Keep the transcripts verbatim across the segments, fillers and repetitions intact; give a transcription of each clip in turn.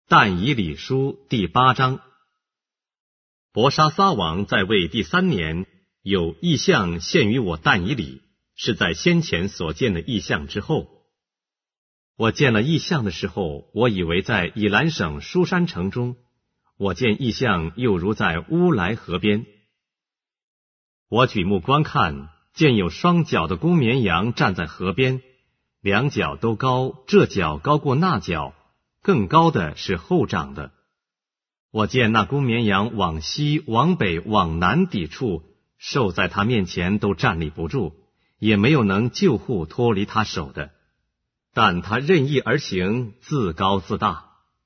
但以理书第八章。伯沙撒王在位第三年，有异象现于我但以理，是在先前所见的异象之后。我见了异象的时候，我以为在以兰省书珊城中，我见异象又如在乌来河边。我举目观看，见有双脚的公绵羊站在河边，两脚都高，这脚高过那脚，更高的是后长的。我见那公绵羊往西、往北、往南抵触，兽在他面前都站立不住，也没有能救护脱离他手的，但他任意而行，自高自大。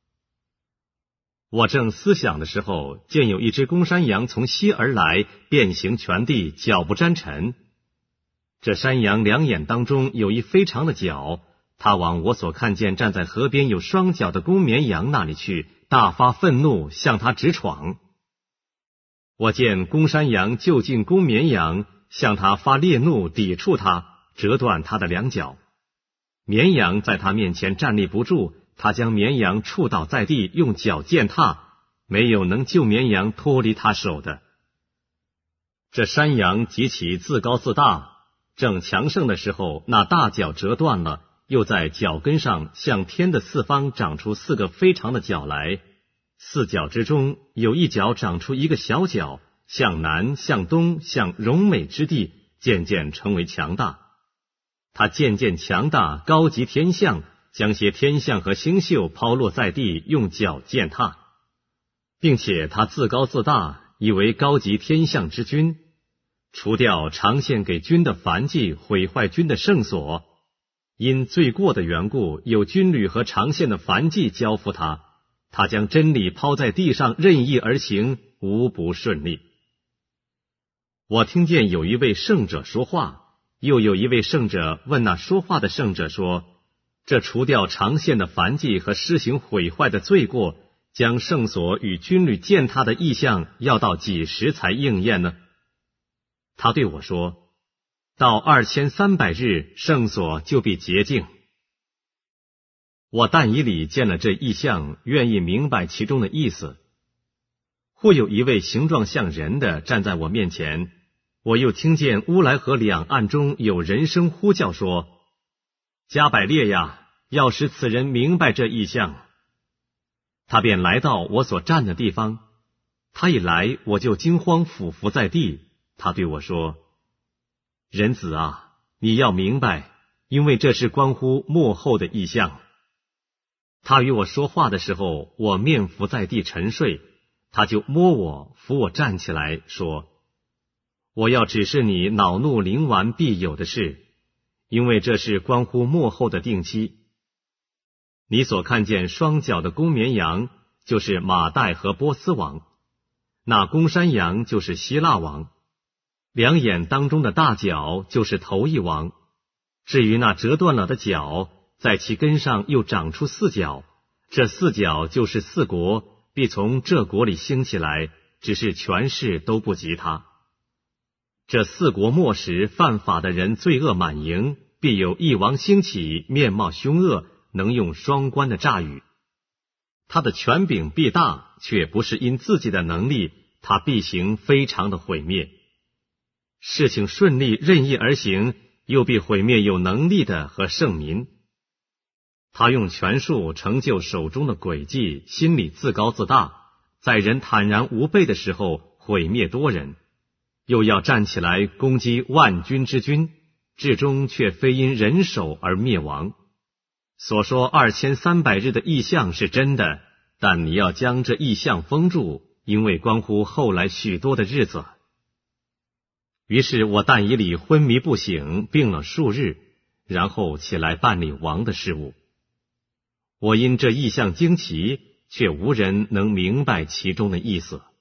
我正思想的时候，见有一只公山羊从西而来，遍行全地，脚不沾尘。这山羊两眼当中有一非常的角，他往我所看见站在河边有双脚的公绵羊那里去，大发愤怒，向他直闯。我见公山羊就近公绵羊，向他发烈怒，抵触他，折断他的两脚。绵羊在他面前站立不住，他将绵羊触倒在地，用脚践踏，没有能救绵羊脱离他手的。这山羊极其自高自大，正强盛的时候，那大角折断了，又在脚跟上向天的四方长出四个非常的角来，四角之中有一角长出一个小角，向南、向东、向荣美之地，渐渐成为强大。他渐渐强大，高及天象，将些天象和星宿抛落在地，用脚践踏，并且他自高自大，以为高级天象之君，除掉常献给君的燔祭，毁坏君的圣所。因罪过的缘故，有军旅和常献的燔祭交付他，他将真理抛在地上，任意而行，无不顺利。我听见有一位圣者说话，又有一位圣者问那说话的圣者说，这除掉常献的燔祭和施行毁坏的罪过，将圣所与军旅践踏的意象，要到几时才应验呢？他对我说，到二千三百日，圣所就必洁净。我但以理见了这异象，愿意明白其中的意思。忽有一位形状像人的站在我面前，我又听见乌来河两岸中有人声呼叫说，加百列呀，要使此人明白这异象。他便来到我所站的地方，他一来，我就惊慌俯伏在地。他对我说，人子啊，你要明白，因为这是关乎末后的异象。他与我说话的时候，我面伏在地沉睡，他就摸我，扶我站起来，说，我要指示你恼怒临完必有的事，因为这是关乎末后的定期。你所看见双脚的公绵羊，就是马代和波斯王，那公山羊就是希腊王，两眼当中的大角就是头一王。至于那折断了的角，在其根上又长出四角，这四角就是四国，必从这国里兴起来，只是权势都不及他。这四国末时，犯法的人罪恶满盈，必有一王兴起，面貌凶恶，能用双关的诈语。他的权柄必大，却不是因自己的能力，他必行非常的毁灭。事情顺利，任意而行，又必毁灭有能力的和圣民。他用权术成就手中的诡计，心里自高自大，在人坦然无备的时候毁灭多人，又要站起来攻击万军之君，至终却非因人手而灭亡。所说二千三百日的异象是真的，但你要将这异象封住，因为关乎后来许多的日子。于是我但以理昏迷不醒，病了数日，然后起来办理王的事务。我因这异象惊奇，却无人能明白其中的意思。